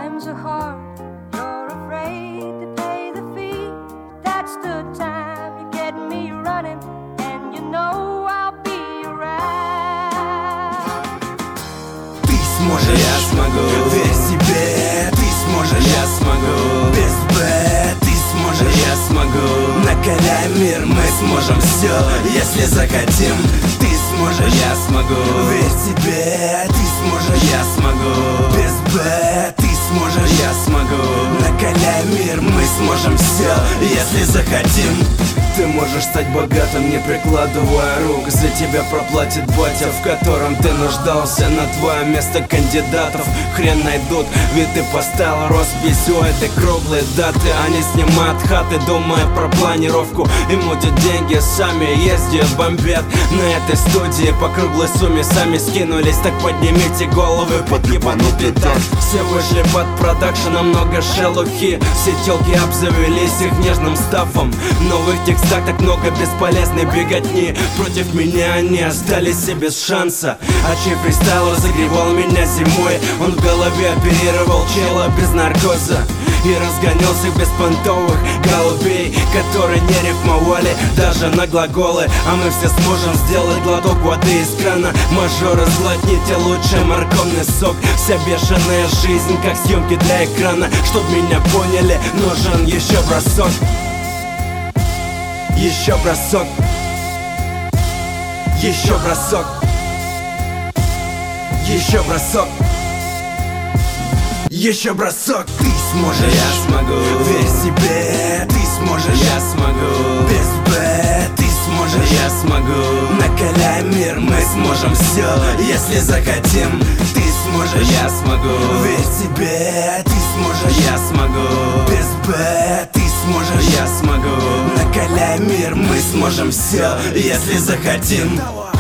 times are hard, you're afraid to pay the fee. That's the time you get me running, and you know I'll be around. Ты сможешь, я смогу, верь себе. Ты сможешь, я смогу, без Б. Ты сможешь, я смогу, накаляй мир, мы сможем все, если захотим. Ты сможешь, я смогу, верь себе. Ты сможешь, я смогу, без Б. Ты сможешь, я смогу, накаляй мир, мы сможем все, если захотим. Ты можешь стать богатым, не прикладывая рук. За тебя проплатит батя, в котором ты нуждался. На твое место кандидатов хрен найдут, ведь ты поставил роспись у этой круглой даты. Они снимают хаты, думая про планировку, и мутят деньги, сами ездят, бомбят. На этой студии по круглой сумме сами скинулись. Так поднимите головы под ебанутый танк. Все вышли под продакшеном, много шелухи. Все телки обзавелись их нежным стафом. Новых текстов так много бесполезной беготни. Против меня они остались и без шанса. А чей фристайл разогревал меня зимой? Он в голове оперировал чела без наркоза и разгонял всех беспонтовых голубей, которые не рифмовали даже на глаголы. А мы все сможем сделать глоток воды из крана. Мажоры, злотните лучший морковный сок. Вся бешеная жизнь, как съемки для экрана. Чтоб меня поняли, нужен еще бросок. Еще бросок. Еще бросок. Еще бросок. Еще бросок. Ты сможешь, я смогу, верь себе. Ты сможешь, я смогу, без Б. Ты сможешь, я смогу, накаляй мир, мы сможем все, если захотим. Ты сможешь, я смогу, верь себе. Ты сможешь, я смогу, без Б. Ты сможешь, я смогу, накаляй мир, мы сможем все, если захотим.